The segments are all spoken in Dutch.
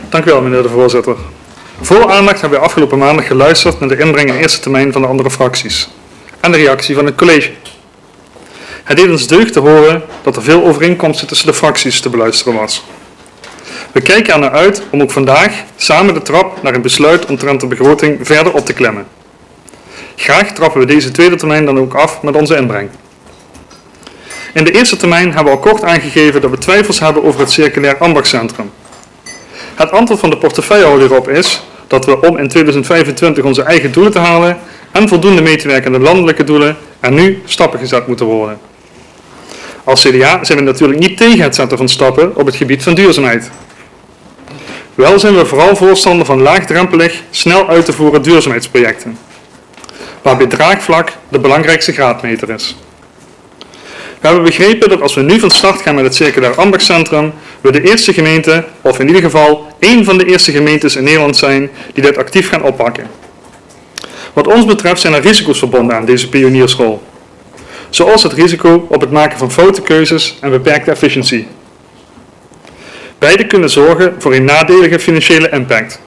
Dank u wel, meneer de voorzitter. Vol aandacht hebben we afgelopen maandag geluisterd naar de inbreng in eerste termijn van de andere fracties en de reactie van het college. Het deed ons deugd te horen dat er veel overeenkomsten tussen de fracties te beluisteren was. We kijken er naar uit om ook vandaag samen de trap naar een besluit omtrent de begroting verder op te klimmen. Graag trappen we deze tweede termijn dan ook af met onze inbreng. In de eerste termijn hebben we al kort aangegeven dat we twijfels hebben over het circulair ambachtscentrum. Het antwoord van de portefeuillehouder hierop is dat we om in 2025 onze eigen doelen te halen en voldoende mee te werken aan de landelijke doelen er nu stappen gezet moeten worden. Als CDA zijn we natuurlijk niet tegen het zetten van stappen op het gebied van duurzaamheid. Wel zijn we vooral voorstander van laagdrempelig, snel uit te voeren duurzaamheidsprojecten, waarbij draagvlak de belangrijkste graadmeter is. We hebben begrepen dat als we nu van start gaan met het circulair ambachtscentrum, we de eerste gemeente, of in ieder geval één van de eerste gemeentes in Nederland zijn die dit actief gaan oppakken. Wat ons betreft zijn er risico's verbonden aan deze pioniersrol, zoals het risico op het maken van foute keuzes en beperkte efficiëntie. Beide kunnen zorgen voor een nadelige financiële impact.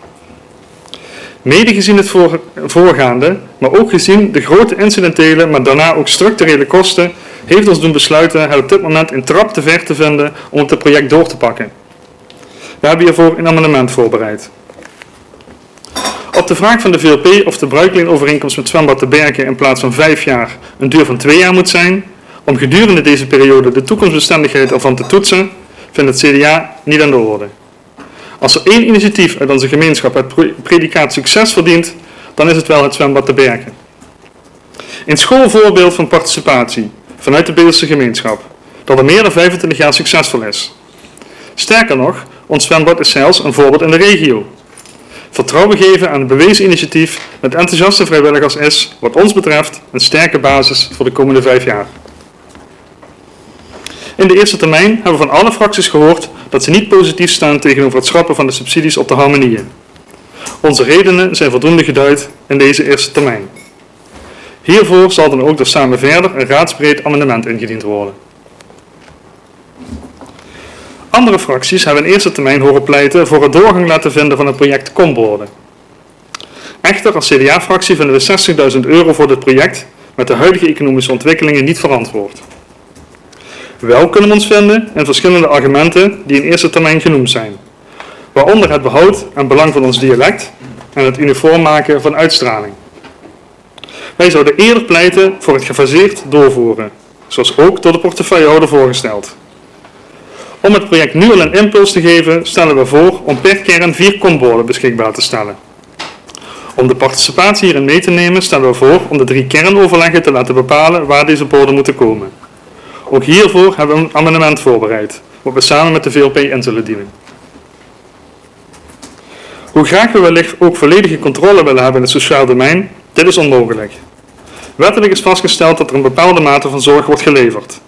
Mede gezien het voorgaande, maar ook gezien de grote incidentele, maar daarna ook structurele kosten, heeft ons doen besluiten het op dit moment een trap te ver te vinden om het project door te pakken. We hebben hiervoor een amendement voorbereid. Op de vraag van de VLP of de bruikleenovereenkomst met Zwembad de Berken in plaats van 5 jaar een duur van 2 jaar moet zijn, om gedurende deze periode de toekomstbestendigheid ervan te toetsen, vindt het CDA niet aan de orde. Als er één initiatief uit onze gemeenschap het predicaat succes verdient, dan is het wel het Zwembad de Berken. Een schoolvoorbeeld van participatie vanuit de Beelse gemeenschap, dat al meer dan 25 jaar succesvol is. Sterker nog, ons zwembad is zelfs een voorbeeld in de regio. Vertrouwen geven aan een bewezen initiatief met enthousiaste vrijwilligers is, wat ons betreft, een sterke basis voor de komende 5 jaar. In de eerste termijn hebben we van alle fracties gehoord dat ze niet positief staan tegenover het schrappen van de subsidies op de harmonieën. Onze redenen zijn voldoende geduid in deze eerste termijn. Hiervoor zal dan ook door Samen Verder een raadsbreed amendement ingediend worden. Andere fracties hebben in eerste termijn horen pleiten voor het doorgang laten vinden van het project Comborden. Echter, als CDA-fractie vinden we €60.000 voor dit project met de huidige economische ontwikkelingen niet verantwoord. Wel kunnen we ons vinden in verschillende argumenten die in eerste termijn genoemd zijn, waaronder het behoud en belang van ons dialect en het uniform maken van uitstraling. Wij zouden eerder pleiten voor het gefaseerd doorvoeren, zoals ook door de portefeuillehouder voorgesteld. Om het project nu al een impuls te geven, stellen we voor om per kern 4 komborden beschikbaar te stellen. Om de participatie hierin mee te nemen, stellen we voor om de 3 kernoverleggen te laten bepalen waar deze borden moeten komen. Ook hiervoor hebben we een amendement voorbereid, wat we samen met de VLP in zullen dienen. Hoe graag we wellicht ook volledige controle willen hebben in het sociaal domein, dit is onmogelijk. Wettelijk is vastgesteld dat er een bepaalde mate van zorg wordt geleverd.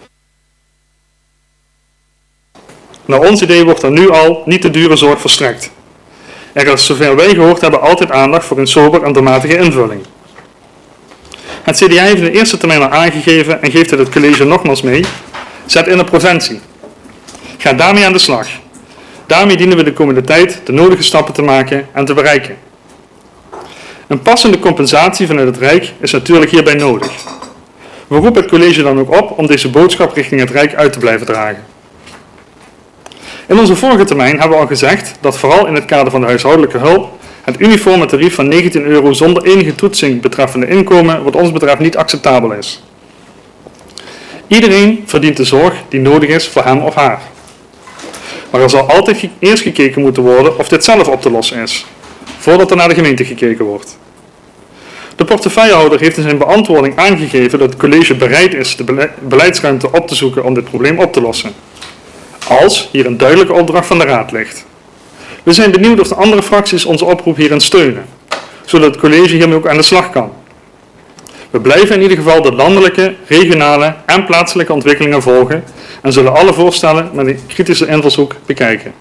Naar ons idee wordt er nu al niet te dure zorg verstrekt. Er is, zover wij gehoord hebben, altijd aandacht voor een sober en doelmatige invulling. Het CDA heeft in de eerste termijn al aangegeven en geeft het college nogmaals mee: zet in op preventie. Ga daarmee aan de slag. Daarmee dienen we de komende tijd de nodige stappen te maken en te bereiken. Een passende compensatie vanuit het Rijk is natuurlijk hierbij nodig. We roepen het college dan ook op om deze boodschap richting het Rijk uit te blijven dragen. In onze vorige termijn hebben we al gezegd dat vooral in het kader van de huishoudelijke hulp het uniforme tarief van €19 zonder enige toetsing betreffende inkomen wat ons betreft niet acceptabel is. Iedereen verdient de zorg die nodig is voor hem of haar. Maar er zal altijd eerst gekeken moeten worden of dit zelf op te lossen is, voordat er naar de gemeente gekeken wordt. De portefeuillehouder heeft in zijn beantwoording aangegeven dat het college bereid is de beleidsruimte op te zoeken om dit probleem op te lossen, als hier een duidelijke opdracht van de Raad ligt. We zijn benieuwd of de andere fracties onze oproep hierin steunen, zodat het college hiermee ook aan de slag kan. We blijven in ieder geval de landelijke, regionale en plaatselijke ontwikkelingen volgen en zullen alle voorstellen met een kritische invalshoek bekijken.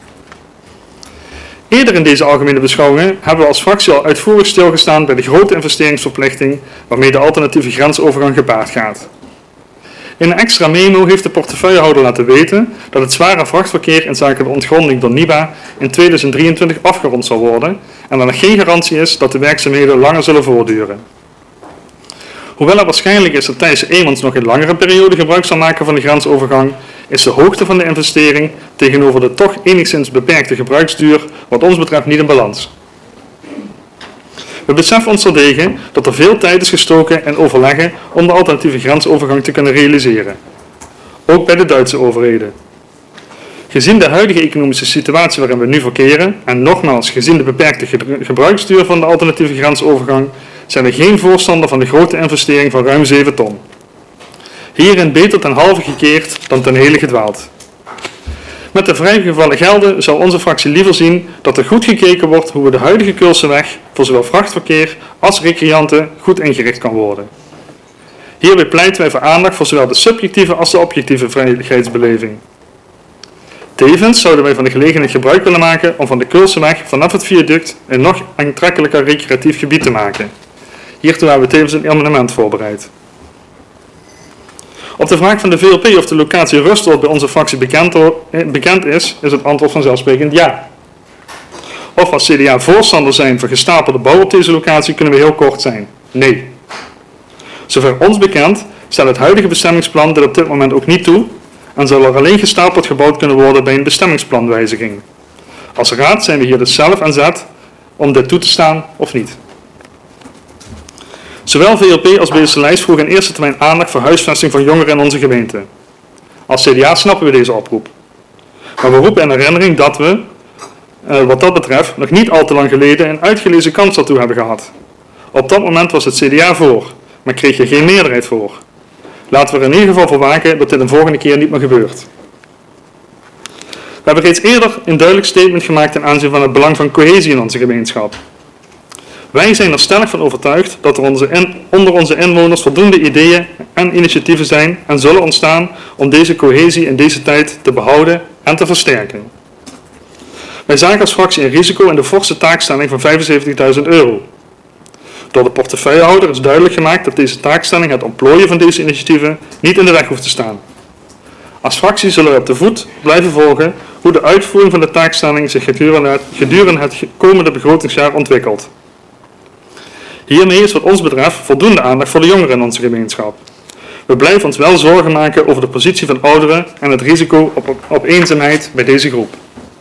Eerder in deze algemene beschouwingen hebben we als fractie al uitvoerig stilgestaan bij de grote investeringsverplichting waarmee de alternatieve grensovergang gepaard gaat. In een extra memo heeft de portefeuillehouder laten weten dat het zware vrachtverkeer in zaken de ontgronding door NIBA in 2023 afgerond zal worden en dat er geen garantie is dat de werkzaamheden langer zullen voortduren. Hoewel het waarschijnlijk is dat Thijs Eemans nog een langere periode gebruik zal maken van de grensovergang, is de hoogte van de investering tegenover de toch enigszins beperkte gebruiksduur wat ons betreft niet in balans. We beseffen ons terdege dat er veel tijd is gestoken in overleggen om de alternatieve grensovergang te kunnen realiseren. Ook bij de Duitse overheden. Gezien de huidige economische situatie waarin we nu verkeren, en nogmaals gezien de beperkte gebruiksduur van de alternatieve grensovergang, zijn we geen voorstander van de grote investering van ruim 7 ton. Hierin beter ten halve gekeerd dan ten hele gedwaald. Met de vrijgevallen gelden zal onze fractie liever zien dat er goed gekeken wordt hoe we de huidige Keulseweg voor zowel vrachtverkeer als recreanten goed ingericht kan worden. Hierbij pleiten wij voor aandacht voor zowel de subjectieve als de objectieve veiligheidsbeleving. Tevens zouden wij van de gelegenheid gebruik willen maken om van de Keulseweg vanaf het viaduct een nog aantrekkelijker recreatief gebied te maken. Hiertoe hebben we tevens een amendement voorbereid. Op de vraag van de VLP of de locatie Rustoord bij onze fractie bekend is, is het antwoord vanzelfsprekend ja. Of we als CDA voorstander zijn voor gestapelde bouw op deze locatie, kunnen we heel kort zijn. Nee. Zover ons bekend stelt het huidige bestemmingsplan dit op dit moment ook niet toe en zal er alleen gestapeld gebouwd kunnen worden bij een bestemmingsplanwijziging. Als raad zijn we hier dus zelf aan zet om dit toe te staan of niet. Zowel VLP als Beeldse Lijst vroegen in eerste termijn aandacht voor huisvesting van jongeren in onze gemeente. Als CDA snappen we deze oproep. Maar we roepen in herinnering dat we, wat dat betreft, nog niet al te lang geleden een uitgelezen kans daartoe hebben gehad. Op dat moment was het CDA voor, maar kreeg je geen meerderheid voor. Laten we er in ieder geval voor waken dat dit een volgende keer niet meer gebeurt. We hebben reeds eerder een duidelijk statement gemaakt ten aanzien van het belang van cohesie in onze gemeenschap. Wij zijn er stellig van overtuigd dat er onder onze inwoners voldoende ideeën en initiatieven zijn en zullen ontstaan om deze cohesie in deze tijd te behouden en te versterken. Wij zagen als fractie een risico in de forse taakstelling van €75.000. Door de portefeuillehouder is duidelijk gemaakt dat deze taakstelling het ontplooien van deze initiatieven niet in de weg hoeft te staan. Als fractie zullen we op de voet blijven volgen hoe de uitvoering van de taakstelling zich gedurende het komende begrotingsjaar ontwikkelt. Hiermee is wat ons betreft voldoende aandacht voor de jongeren in onze gemeenschap. We blijven ons wel zorgen maken over de positie van ouderen en het risico op eenzaamheid bij deze groep.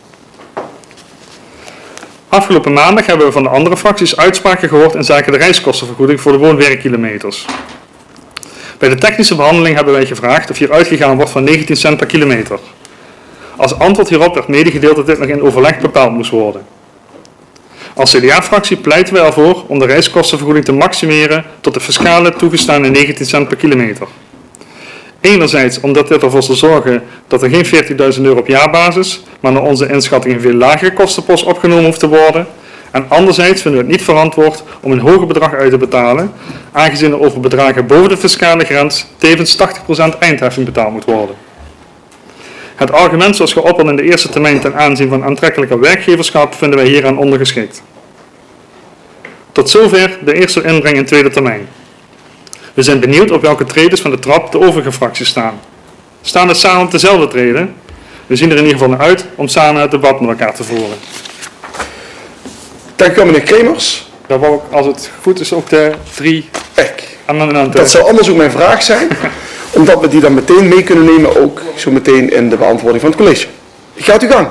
Afgelopen maandag hebben we van de andere fracties uitspraken gehoord in zaken de reiskostenvergoeding voor de woon-werkkilometers. Bij de technische behandeling hebben wij gevraagd of hier uitgegaan wordt van 19 cent per kilometer. Als antwoord hierop werd medegedeeld dat dit nog in overleg bepaald moest worden. Als CDA-fractie pleiten wij ervoor om de reiskostenvergoeding te maximeren tot de fiscale toegestaande 19 cent per kilometer. Enerzijds omdat dit ervoor zal zorgen dat er geen €40.000 op jaarbasis, maar naar onze inschatting een veel lagere kostenpost opgenomen hoeft te worden. En anderzijds vinden we het niet verantwoord om een hoger bedrag uit te betalen, aangezien er over bedragen boven de fiscale grens tevens 80% eindheffing betaald moet worden. Het argument zoals geopperd in de eerste termijn ten aanzien van aantrekkelijker werkgeverschap vinden wij hieraan ondergeschikt. Tot zover de eerste inbreng in tweede termijn. We zijn benieuwd op welke tredes van de trap de overige fracties staan. Staan we samen op dezelfde treden? We zien er in ieder geval naar uit om samen het debat met elkaar te voeren. Dank u wel, meneer Kremers. Daar wou ik, als het goed is, ook de 3 amendementen. Dat zou anders ook mijn vraag zijn, omdat we die dan meteen mee kunnen nemen, ook zo meteen in de beantwoording van het college. Gaat uw gang.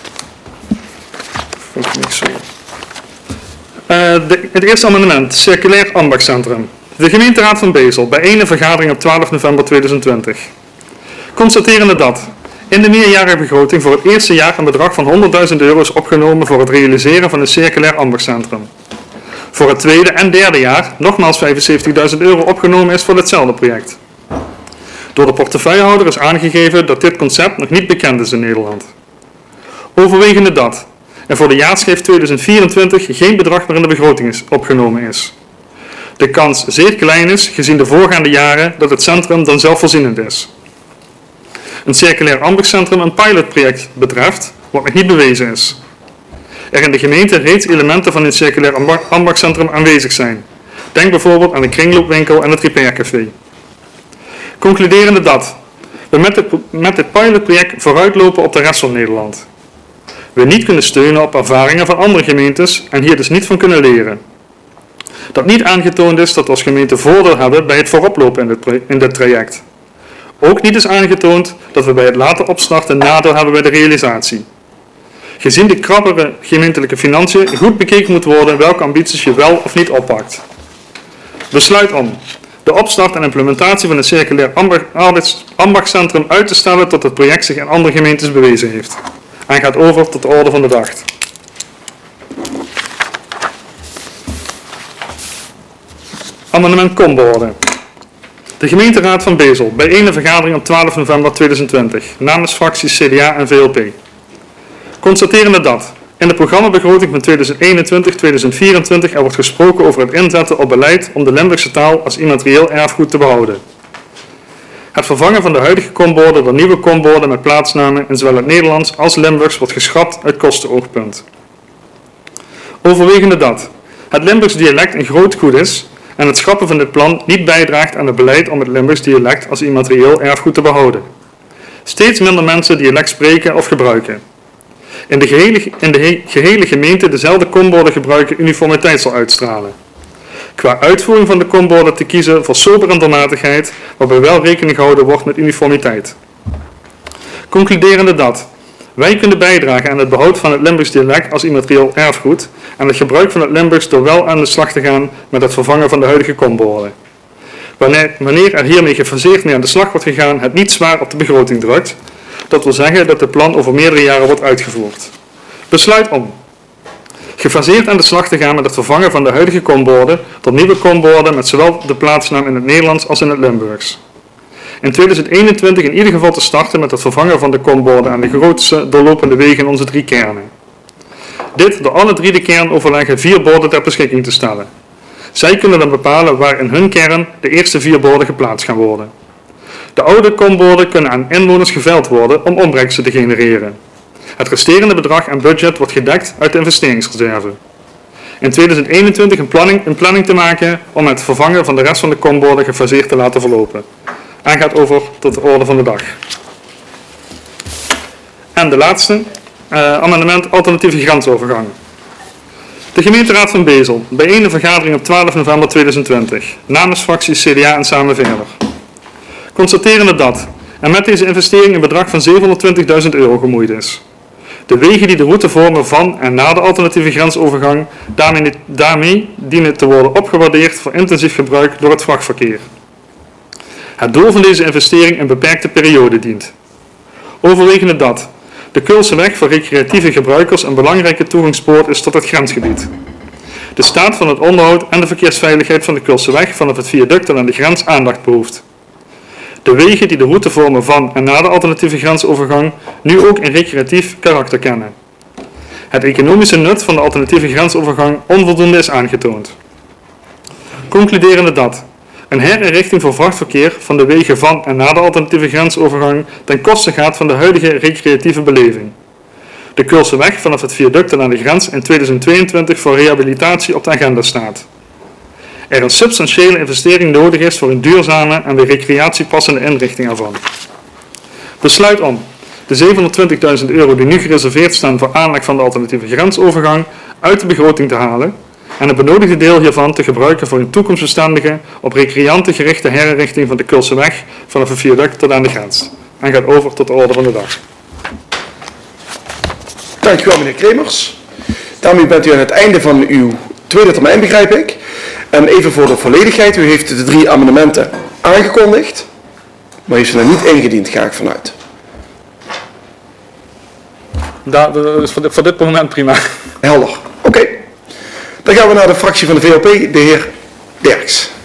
Het eerste amendement, circulair ambachtscentrum. De gemeenteraad van Bezel, bijeen een vergadering op 12 november 2020. Constaterende dat in de meerjarige begroting voor het eerste jaar een bedrag van €100.000 is opgenomen voor het realiseren van een circulair ambachtscentrum. Voor het tweede en derde jaar nogmaals €75.000 opgenomen is voor hetzelfde project. Door de portefeuillehouder is aangegeven dat dit concept nog niet bekend is in Nederland. Overwegende dat er voor de jaarschijf 2024 geen bedrag meer in de begroting opgenomen is. De kans zeer klein is, gezien de voorgaande jaren, dat het centrum dan zelfvoorzienend is. Een circulair ambachtscentrum een pilotproject betreft, wat nog niet bewezen is. Er in de gemeente reeds elementen van een circulair ambachtscentrum aanwezig zijn. Denk bijvoorbeeld aan de kringloopwinkel en het repaircafé. Concluderende dat we met dit pilotproject vooruitlopen op de rest van Nederland. We niet kunnen steunen op ervaringen van andere gemeentes en hier dus niet van kunnen leren. Dat niet aangetoond is dat we als gemeente voordeel hebben bij het vooroplopen in dit traject. Ook niet is aangetoond dat we bij het later opstarten nadeel hebben bij de realisatie. Gezien de krappere gemeentelijke financiën goed bekeken moet worden welke ambities je wel of niet oppakt. Besluit om de opstart en implementatie van het circulair ambachtscentrum uit te stellen tot het project zich in andere gemeentes bewezen heeft. En gaat over tot de orde van de dag. Amendement Combode. De gemeenteraad van Bezel, bijeen vergadering op 12 november 2020, namens fracties CDA en VLP. Constaterende dat in de programmabegroting van 2021-2024 er wordt gesproken over het inzetten op beleid om de Limburgse taal als immaterieel erfgoed te behouden. Het vervangen van de huidige komborden door nieuwe komborden met plaatsnamen in zowel het Nederlands als Limburgs wordt geschrapt uit kostenoogpunt. Overwegende dat het Limburgs dialect een groot goed is en het schrappen van dit plan niet bijdraagt aan het beleid om het Limburgs dialect als immaterieel erfgoed te behouden. Steeds minder mensen dialect spreken of gebruiken. In de gehele gemeente dezelfde komborden gebruiken uniformiteit zal uitstralen. Qua uitvoering van de komborden te kiezen voor sober en doelmatigheid, waarbij wel rekening gehouden wordt met uniformiteit. Concluderende dat wij kunnen bijdragen aan het behoud van het Limburgs dialect als immaterieel erfgoed en het gebruik van het Limburgs door wel aan de slag te gaan met het vervangen van de huidige komborden. Wanneer er hiermee gefaseerd mee aan de slag wordt gegaan, het niet zwaar op de begroting drukt, dat wil zeggen dat het plan over meerdere jaren wordt uitgevoerd. Besluit om gefaseerd aan de slag te gaan met het vervangen van de huidige komborden tot nieuwe komborden met zowel de plaatsnaam in het Nederlands als in het Limburgs. In 2021 in ieder geval te starten met het vervangen van de komborden aan de grootste doorlopende wegen in onze 3 kernen. Dit door alle 3 de kernoverleggen 4 borden ter beschikking te stellen. Zij kunnen dan bepalen waar in hun kern de eerste 4 borden geplaatst gaan worden. De oude komborden kunnen aan inwoners geveild worden om opbrengsten te genereren. Het resterende bedrag en budget wordt gedekt uit de investeringsreserve. In 2021 een planning te maken om het vervangen van de rest van de komborden gefaseerd te laten verlopen. En gaat over tot de orde van de dag. En de laatste, amendement alternatieve grensovergang. De gemeenteraad van Bezel, bijeen de vergadering op 12 november 2020, namens fracties CDA en Samen Verder. Constaterende dat er met deze investering een bedrag van €720.000 gemoeid is. De wegen die de route vormen van en na de alternatieve grensovergang, daarmee dienen te worden opgewaardeerd voor intensief gebruik door het vrachtverkeer. Het doel van deze investering een beperkte periode dient. Overwegende dat de Keulseweg voor recreatieve gebruikers een belangrijke toegangspoort is tot het grensgebied. De staat van het onderhoud en de verkeersveiligheid van de Keulseweg vanaf het viaduct tot aan de grens aandacht behoeft. De wegen die de route vormen van en na de alternatieve grensovergang nu ook een recreatief karakter kennen. Het economische nut van de alternatieve grensovergang onvoldoende is aangetoond. Concluderende dat een herinrichting voor vrachtverkeer van de wegen van en na de alternatieve grensovergang ten koste gaat van de huidige recreatieve beleving. De Keulseweg vanaf het viaduct tot aan de grens in 2022 voor rehabilitatie op de agenda staat. Er een substantiële investering nodig is voor een duurzame en bij recreatie passende inrichting ervan. Besluit om de €720.000 die nu gereserveerd staan voor aanleg van de alternatieve grensovergang uit de begroting te halen en het benodigde deel hiervan te gebruiken voor een toekomstbestendige op recreanten gerichte herinrichting van de Keulseweg vanaf het viaduct tot aan de grens. En gaat over tot de orde van de dag. Dankjewel meneer Kremers. Daarmee bent u aan het einde van uw tweede termijn, begrijp ik. En even voor de volledigheid, u heeft de 3 amendementen aangekondigd, maar heeft ze nog niet ingediend, ga ik vanuit. Dat is voor dit moment prima. Helder. Oké. Dan gaan we naar de fractie van de VLP, de heer Derks.